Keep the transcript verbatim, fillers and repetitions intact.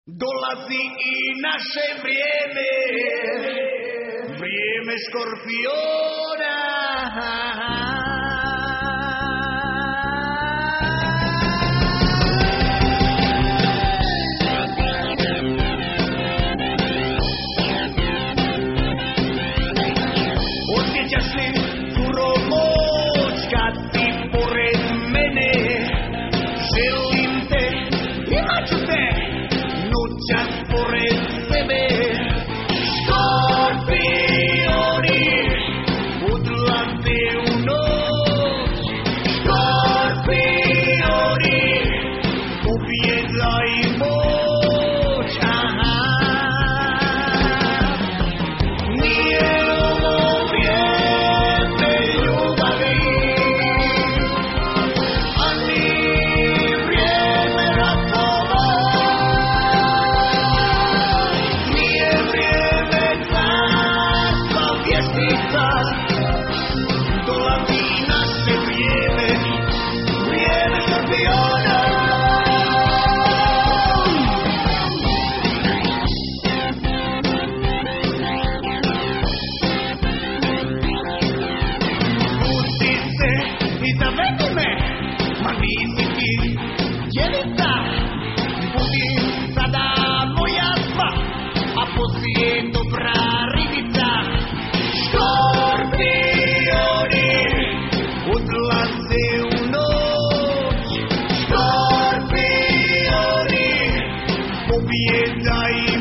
Dolazi i naše vrijeme, vrijeme škorpiona. Osjećaš li surovu moć kad si pored mene? Želim te, imat ću te noćas pored sebe. Škorpioni odlaze u noć. Škorpioni, pobjeda i moć. Aha. Nije ovo vrijeme ljubavi, ani vrijeme ratova. Nije vrijeme carstva vještica, dolazi naše vrijeme, vrijeme škorpiona. Pusti se i zavedi me, ma nisi ti djevica. Budi sada moja sva, a poslije dobra ribica. Škorpioni odlaze u noć. Škorpioni, pobjeda i